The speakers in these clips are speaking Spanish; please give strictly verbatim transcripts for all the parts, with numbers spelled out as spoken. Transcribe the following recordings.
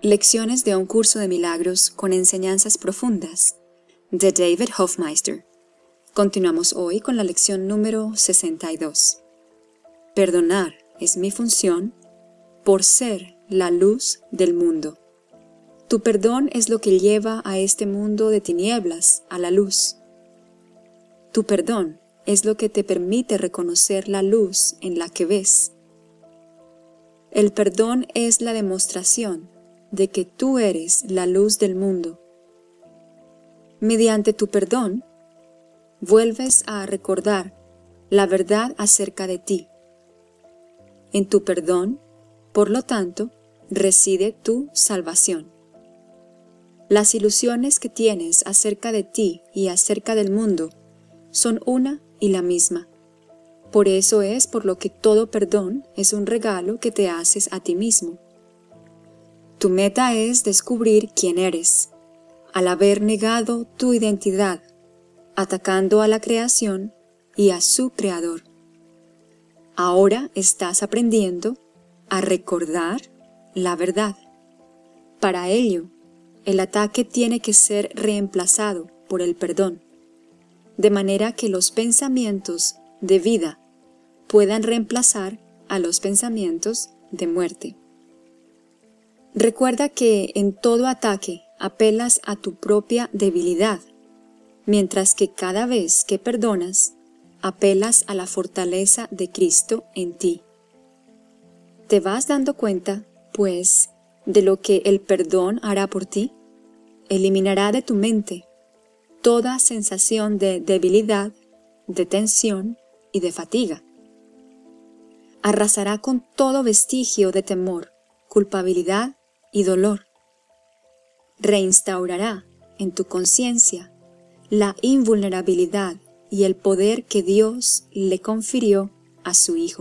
Lecciones de un curso de milagros con enseñanzas profundas, de David Hoffmeister. Continuamos hoy con la lección número sesenta y dos. Perdonar es mi función por ser la luz del mundo. Tu perdón es lo que lleva a este mundo de tinieblas a la luz. Tu perdón es lo que te permite reconocer la luz en la que ves. El perdón es la demostración de que tú eres la luz del mundo. Mediante tu perdón, vuelves a recordar la verdad acerca de ti. En tu perdón, por lo tanto, reside tu salvación. Las ilusiones que tienes acerca de ti y acerca del mundo son una y la misma. Por eso es por lo que todo perdón es un regalo que te haces a ti mismo. Tu meta es descubrir quién eres, al haber negado tu identidad, atacando a la creación y a su creador. Ahora estás aprendiendo a recordar la verdad. Para ello, el ataque tiene que ser reemplazado por el perdón, de manera que los pensamientos de vida puedan reemplazar a los pensamientos de muerte. Recuerda que en todo ataque apelas a tu propia debilidad, mientras que cada vez que perdonas, apelas a la fortaleza de Cristo en ti. ¿Te vas dando cuenta, pues, de lo que el perdón hará por ti? Eliminará de tu mente toda sensación de debilidad, de tensión y de fatiga. Arrasará con todo vestigio de temor, culpabilidad y dolor. Reinstaurará en tu conciencia la invulnerabilidad y el poder que Dios le confirió a su Hijo.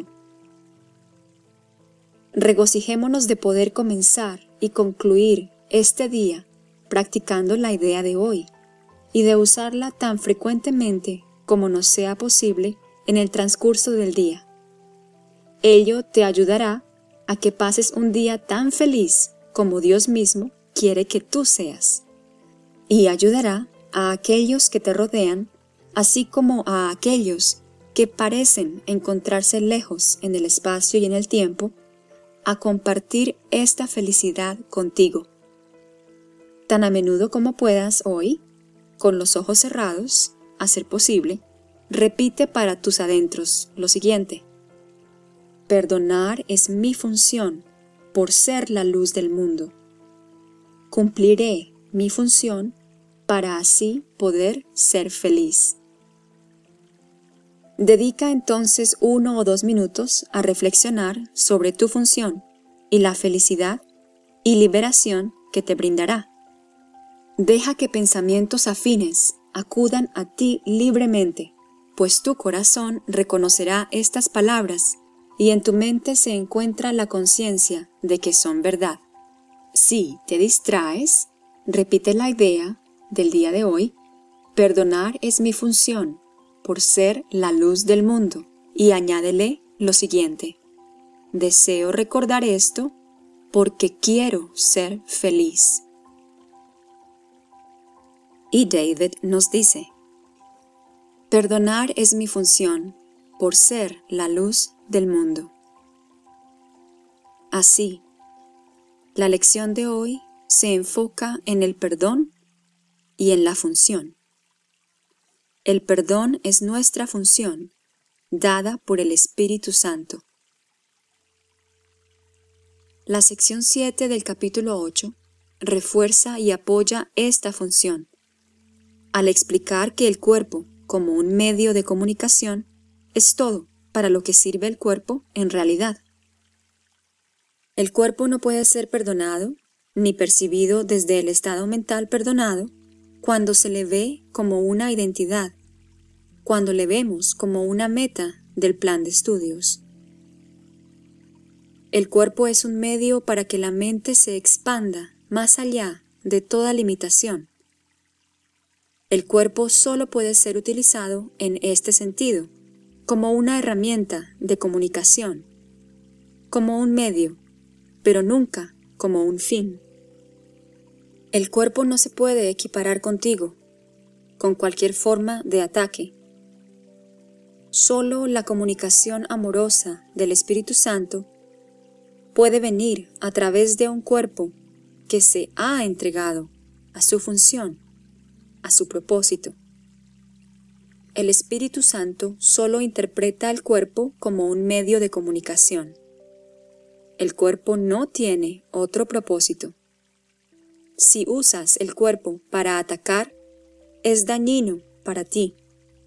Regocijémonos de poder comenzar y concluir este día practicando la idea de hoy y de usarla tan frecuentemente como nos sea posible en el transcurso del día. Ello te ayudará a que pases un día tan feliz como Dios mismo quiere que tú seas, y ayudará a aquellos que te rodean, así como a aquellos que parecen encontrarse lejos en el espacio y en el tiempo, a compartir esta felicidad contigo. Tan a menudo como puedas hoy, con los ojos cerrados, a ser posible, repite para tus adentros lo siguiente: perdonar es mi función por ser la luz del mundo. Cumpliré mi función para así poder ser feliz. Dedica entonces uno o dos minutos a reflexionar sobre tu función y la felicidad y liberación que te brindará. Deja que pensamientos afines acudan a ti libremente, pues tu corazón reconocerá estas palabras y en tu mente se encuentra la conciencia de que son verdad. Si te distraes, repite la idea del día de hoy: perdonar es mi función por ser la luz del mundo, y añádele lo siguiente: deseo recordar esto porque quiero ser feliz. Y David nos dice: perdonar es mi función por ser la luz del mundo. Así, la lección de hoy se enfoca en el perdón y en la función. El perdón es nuestra función, dada por el Espíritu Santo. La sección siete del capítulo ocho refuerza y apoya esta función, al explicar que el cuerpo, como un medio de comunicación, es todo para lo que sirve el cuerpo en realidad. El cuerpo no puede ser perdonado ni percibido desde el estado mental perdonado cuando se le ve como una identidad, cuando le vemos como una meta del plan de estudios. El cuerpo es un medio para que la mente se expanda más allá de toda limitación. El cuerpo solo puede ser utilizado en este sentido, como una herramienta de comunicación, como un medio, pero nunca como un fin. El cuerpo no se puede equiparar contigo, con cualquier forma de ataque. Solo la comunicación amorosa del Espíritu Santo puede venir a través de un cuerpo que se ha entregado a su función, a su propósito. El Espíritu Santo solo interpreta el cuerpo como un medio de comunicación. El cuerpo no tiene otro propósito. Si usas el cuerpo para atacar, es dañino para ti.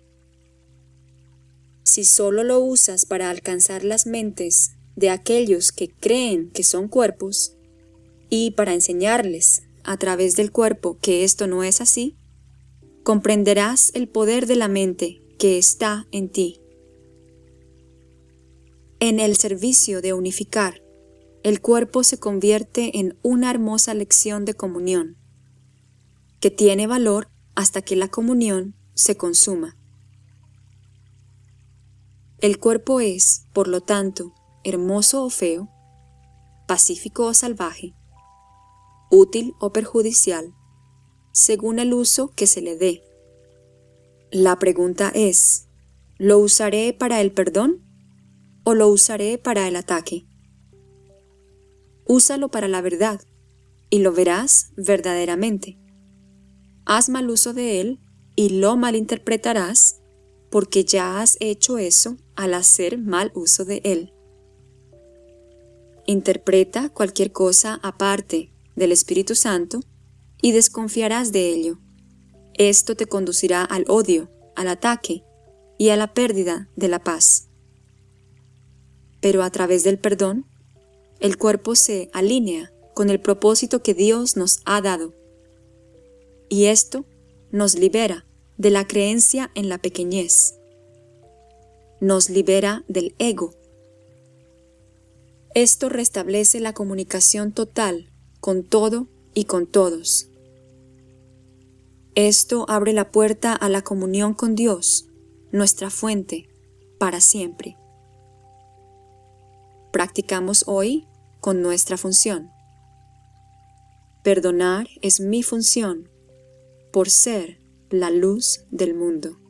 Si solo lo usas para alcanzar las mentes de aquellos que creen que son cuerpos y para enseñarles a través del cuerpo que esto no es así, comprenderás el poder de la mente que está en ti. En el servicio de unificar, el cuerpo se convierte en una hermosa lección de comunión, que tiene valor hasta que la comunión se consuma. El cuerpo es, por lo tanto, hermoso o feo, pacífico o salvaje, útil o perjudicial, según el uso que se le dé. La pregunta es, ¿lo usaré para el perdón o lo usaré para el ataque? Úsalo para la verdad y lo verás verdaderamente. Haz mal uso de él y lo malinterpretarás porque ya has hecho eso al hacer mal uso de él. Interpreta cualquier cosa aparte del Espíritu Santo y desconfiarás de ello. Esto te conducirá al odio, al ataque y a la pérdida de la paz. Pero a través del perdón, el cuerpo se alinea con el propósito que Dios nos ha dado. Y esto nos libera de la creencia en la pequeñez. Nos libera del ego. Esto restablece la comunicación total con todo y con todos. Esto abre la puerta a la comunión con Dios, nuestra fuente, para siempre. Practicamos hoy con nuestra función. Perdonar es mi función, por ser la luz del mundo.